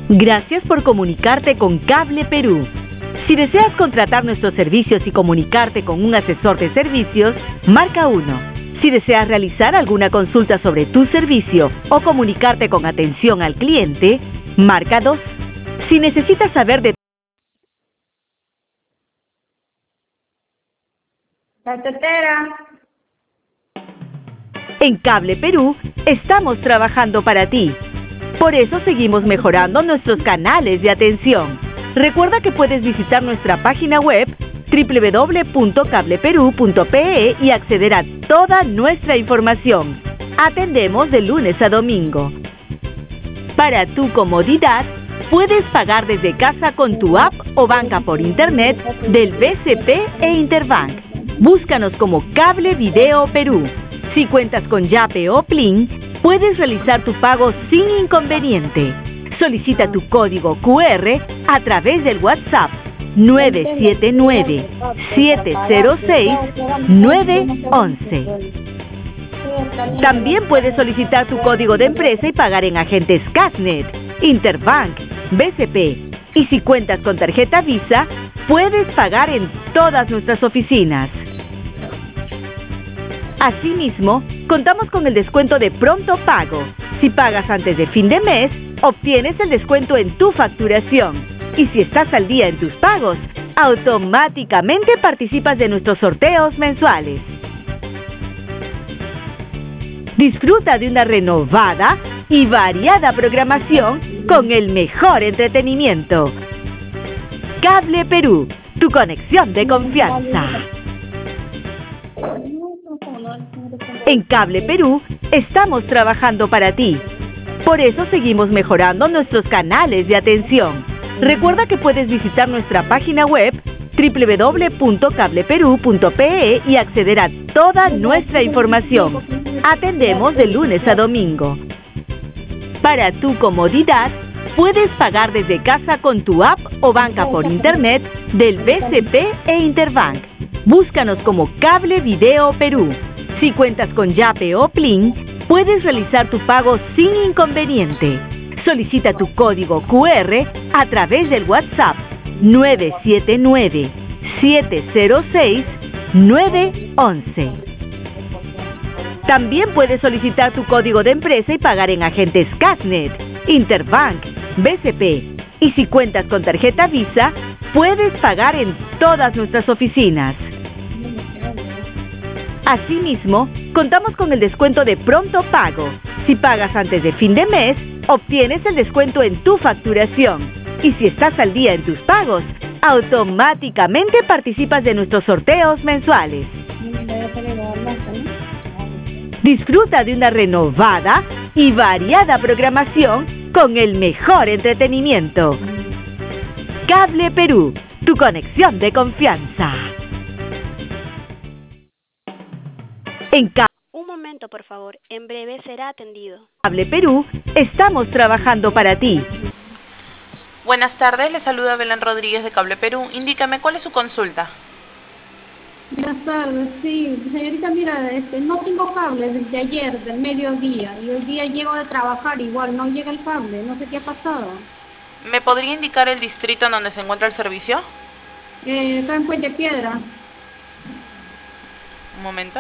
Gracias por comunicarte con Cable Perú. Si deseas contratar nuestros servicios y comunicarte con un asesor de servicios, marca 1. Si deseas realizar alguna consulta sobre tu servicio o comunicarte con atención al cliente, marca 2. Si necesitas saber de La tetera. En Cable Perú, estamos trabajando para ti. Por eso seguimos mejorando nuestros canales de atención. Recuerda que puedes visitar nuestra página web www.cableperú.pe y acceder a toda nuestra información. Atendemos de lunes a domingo. Para tu comodidad, puedes pagar desde casa con tu app o banca por internet del BCP e Interbank. Búscanos como Cable Video Perú. Si cuentas con Yape o Plin, puedes realizar tu pago sin inconveniente. Solicita tu código QR a través del WhatsApp 979-706-911. También puedes solicitar tu código de empresa y pagar en agentes Casnet, Interbank, BCP. Y si cuentas con tarjeta Visa, puedes pagar en todas nuestras oficinas. Asimismo, contamos con el descuento de pronto pago. Si pagas antes de fin de mes, obtienes el descuento en tu facturación. Y si estás al día en tus pagos, automáticamente participas de nuestros sorteos mensuales. Disfruta de una renovada y variada programación con el mejor entretenimiento. Cable Perú, tu conexión de confianza. En Cable Perú, estamos trabajando para ti. Por eso seguimos mejorando nuestros canales de atención. Recuerda que puedes visitar nuestra página web www.cableperú.pe y acceder a toda nuestra información. Atendemos de lunes a domingo. Para tu comodidad, puedes pagar desde casa con tu app o banca por internet del BCP e Interbank. Búscanos como Cable Video Perú. Si cuentas con Yape o Plin, puedes realizar tu pago sin inconveniente. Solicita tu código QR a través del WhatsApp 979-706-911. También puedes solicitar tu código de empresa y pagar en agentes Casnet, Interbank, BCP. Y si cuentas con tarjeta Visa, puedes pagar en todas nuestras oficinas. Asimismo, contamos con el descuento de pronto pago. Si pagas antes de fin de mes, obtienes el descuento en tu facturación. Y si estás al día en tus pagos, automáticamente participas de nuestros sorteos mensuales. Disfruta de una renovada y variada programación con el mejor entretenimiento. Cable Perú, tu conexión de confianza. Un momento, por favor. En breve será atendido. Cable Perú, estamos trabajando para ti. Buenas tardes, le saluda Belén Rodríguez de Cable Perú. Indícame, ¿cuál es su consulta? Buenas tardes, sí. Señorita, mira, no tengo cable desde ayer, del mediodía. Y hoy día llego de trabajar igual, no llega el cable. No sé qué ha pasado. ¿Me podría indicar el distrito en donde se encuentra el servicio? Está en Puente Piedra. Un momento.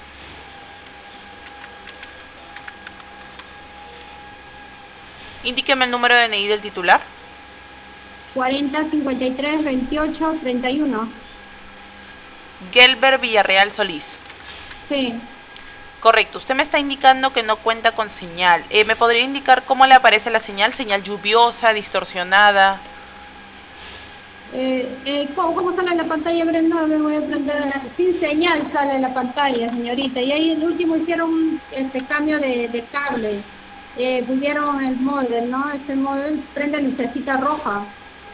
Indíqueme el número de DNI del titular. 40 53 28 31. Gelber Villarreal Solís. Sí. Correcto, usted me está indicando que no cuenta con señal. ¿Me podría indicar cómo le aparece la señal? ¿Señal lluviosa, distorsionada? ¿Cómo sale en la pantalla, Brenda? Me voy a prender. Sin señal sale en la pantalla, señorita. Y ahí el último hicieron cambio de cable. Pusieron el modem, ¿no? Este modem prende lucecita roja.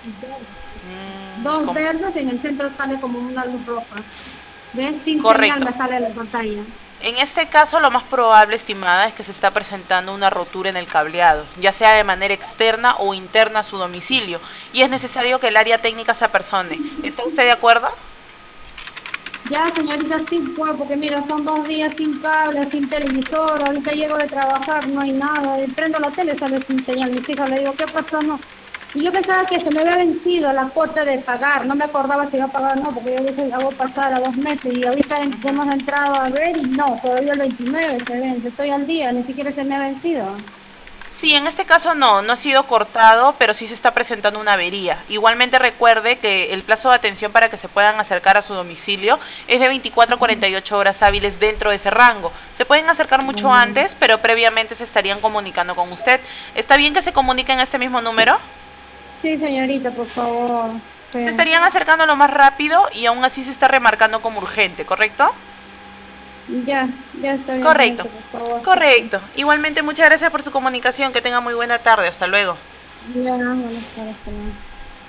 Dos verdes y en el centro sale como una luz roja. ¿Ves? Sin Correcto. señal me sale en la pantalla. En este caso, lo más probable, estimada, es que se está presentando una rotura en el cableado, ya sea de manera externa o interna a su domicilio, y es necesario que el área técnica se apersone. ¿Está usted de acuerdo? Ya, señorita, sí, pues, porque mira, son 2 días sin cable, sin televisor, ahorita llego de trabajar, no hay nada, prendo la tele, sale sin señal, mis hijas, le digo, ¿qué pasó? No, Y yo pensaba que se me había vencido la cuota de pagar, no me acordaba si iba a pagar o no, porque yo a veces hago pasar a 2 meses y ahorita hemos entrado a ver y no, todavía el 29 se vence, estoy al día, ni siquiera se me ha vencido. Sí, en este caso no ha sido cortado, pero sí se está presentando una avería. Igualmente recuerde que el plazo de atención para que se puedan acercar a su domicilio es de 24 a 48 horas hábiles dentro de ese rango. Se pueden acercar mucho antes, pero previamente se estarían comunicando con usted. ¿Está bien que se comunique en este mismo número? Sí, señorita, por favor. Sí. Se estarían acercando lo más rápido y aún así se está remarcando como urgente, ¿correcto? Ya está bien. Correcto, Por favor. correcto. Igualmente muchas gracias por su comunicación, que tenga muy buena tarde, hasta luego. Ya, buenas tardes, hasta luego.